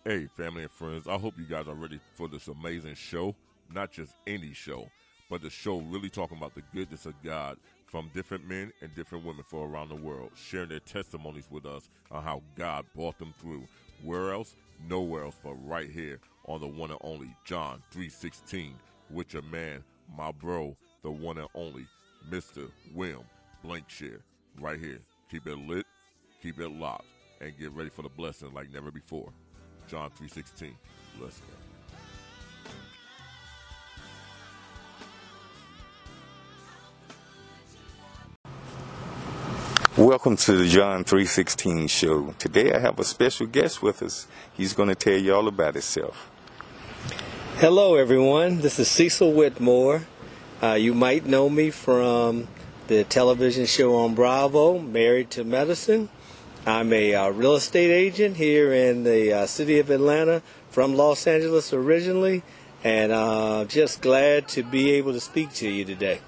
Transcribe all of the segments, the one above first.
Hey, family and friends, I hope you guys are ready for this amazing show. Not just any show, but the show really talking about the goodness of God from different men and different women from around the world, sharing their testimonies with us on how God brought them through. Where else? Nowhere else but right here on the one and only John 3:16 with your man, my bro, the one and only Mr. William Blankshire. Right here. Keep it lit, keep it locked, and get ready for the blessing like never before. John 3:16. Let's go. Welcome to the John 3:16 show. Today I have a special guest with us. He's going to tell you all about himself. Hello everyone, this is Cecil Whitmore. You might know me from the television show on Bravo, Married to Medicine. I'm a real estate agent here in the city of Atlanta, from Los Angeles originally, and just glad to be able to speak to you today.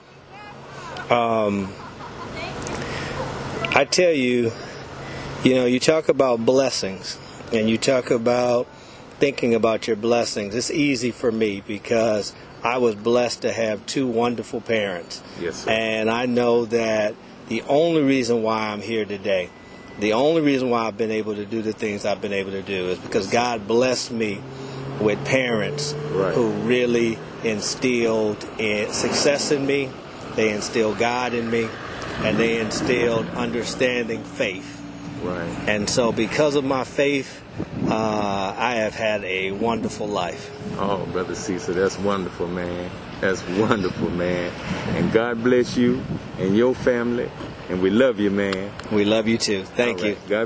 I tell you, you talk about blessings, and you talk about thinking about your blessings. It's easy for me because I was blessed to have two wonderful parents. Yes, sir. And I know that the only reason why I'm here today, the only reason why I've been able to do the things I've been able to do is because God blessed me with parents who really instilled success in me. They instilled God in me, and they instilled understanding faith. Right. And so because of my faith, I have had a wonderful life. Oh, Brother Cecil, that's wonderful, man. That's wonderful, man. And God bless you and your family. And we love you, man. We love you too. Thank you. God